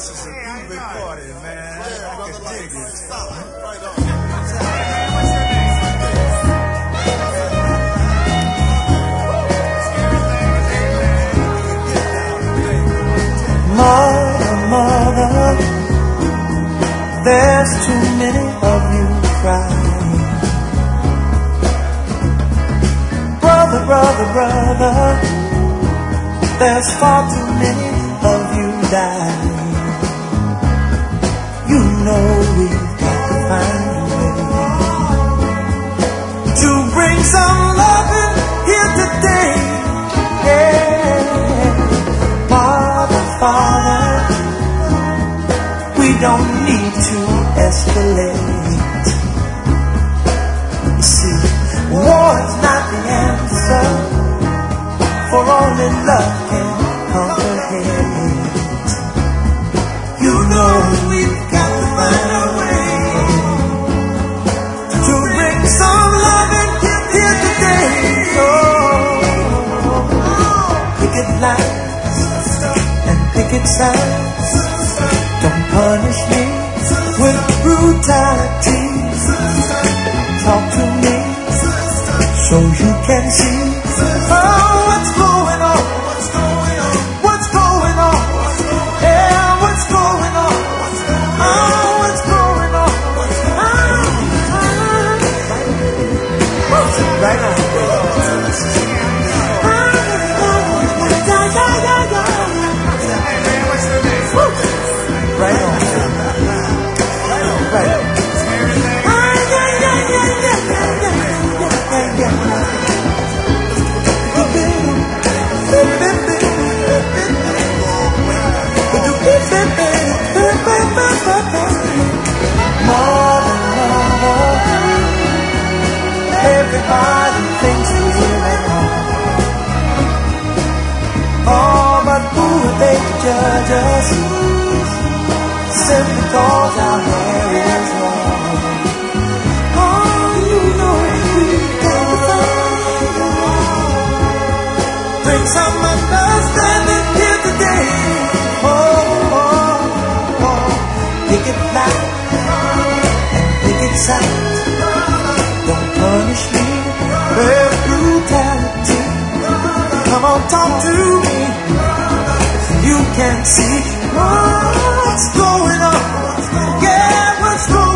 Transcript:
This is a groovy party, man. I can dig it. Stop. Right on. Mother, mother, there's too many of you crying. Brother, brother, brother, there's far too many of you dying. You know we've got to find a way to bring some loving here today. Yeah. Father, we don't need to escalate. You see, war is not the answer, for only love can conquer hate. You know we've got to find a way to bring some loving here today. Oh, picket lines and picket signs, don't punish me with brutality. Talk to me so you can see what's going on. What's going on? Yeah, what's going on? What's going on? Right now. Right on. Right on. Everybody thinks we're at home. Oh, but who are they to judge us? Simply cause our hair is long. Oh, you know we've got to find a way. Bring some understanding here today. Oh, oh, oh. Pick it loud and pick it sound. Don't punish me with brutality. Come on, talk to me. You can see what's going on. Yeah, what's going on?